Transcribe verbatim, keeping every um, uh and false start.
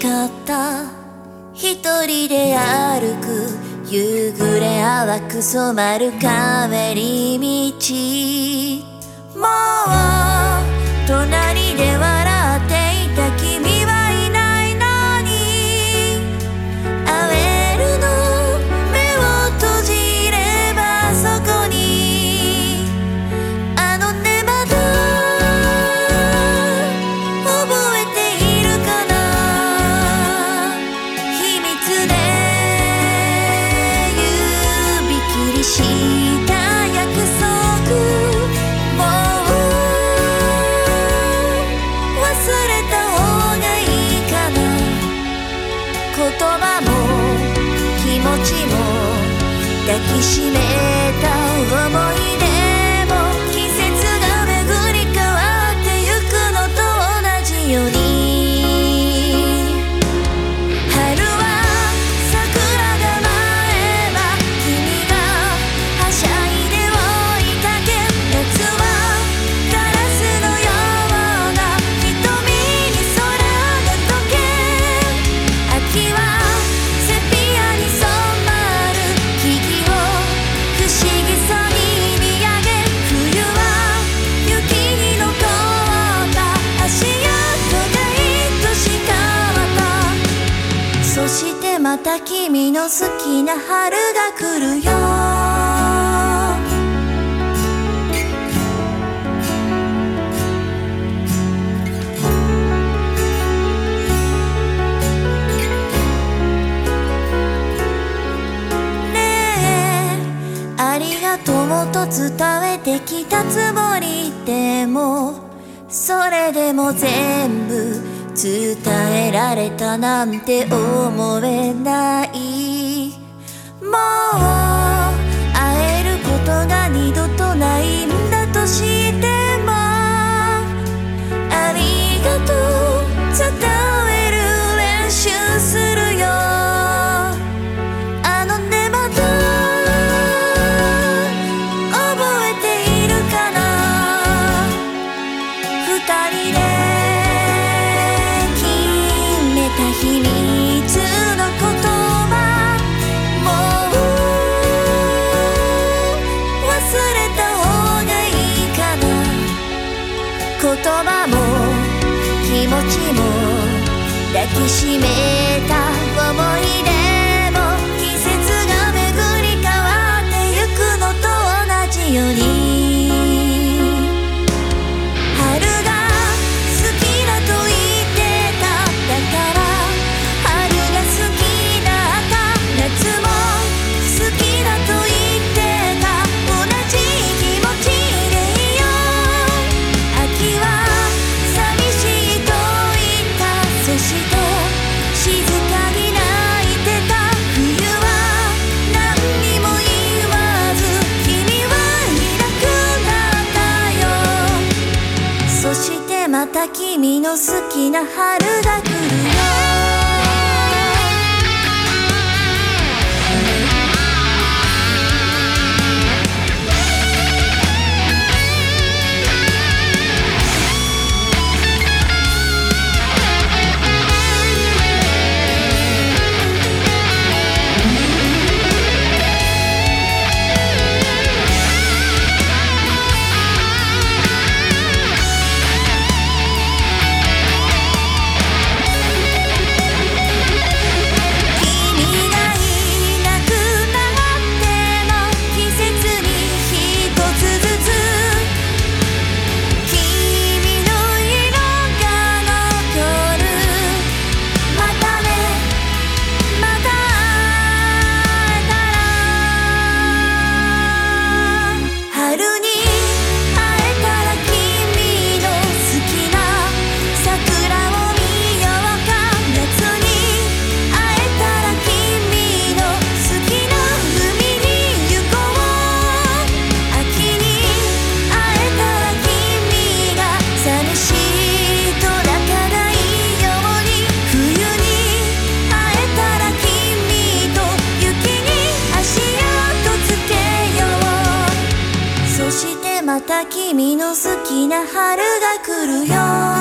かった一人で歩く夕暮れ淡く染まる帰り道もう隣で笑っていた君はいないのに会えるの目を閉じればそこにあのねまだ覚えているかな秘密で指切りした約束もう忘れた方がいいかな言葉も気持ちも抱きしめた思い出も季節が巡り変わってゆくのと同じように春は桜が舞えば君がはしゃいでおいたけ夏はガラスのような瞳に空が溶け秋はセピアに染まる木々を不思議さに見上げ冬は雪に残った足跡が愛しかったそしてまた君の好きな春が来るよねえありがとうと伝えてきたつもりでもそれでも全部伝えられたなんて思えないもう会えることが二度とないんだとしてもありがとう伝える練習するよあのねまだ覚えているかな二人で決めた秘密の言葉もう忘れた方がいいかな言葉も気持ちも抱きしめた思い出も季節が巡り変わってゆくのと同じように春が好きだと言ってただから春が好きだった夏も好きだと言ってた同じ気持ちでいよう秋は寂しいと言ったそして静かに泣いてた冬は何にも言わず君はいなくなったよそしてまた君の好きな春が来るよ君がいなくなっても季節に一つずつ君の色が残るまたねまた会えたら春に会えたら君の好きな桜を見ようか夏に会えたら君の好きな海に行こう秋に会えたら君が寂しいと泣かないように冬に会えたら君と雪に足跡つけようそしてまた君の好きな春が来るよ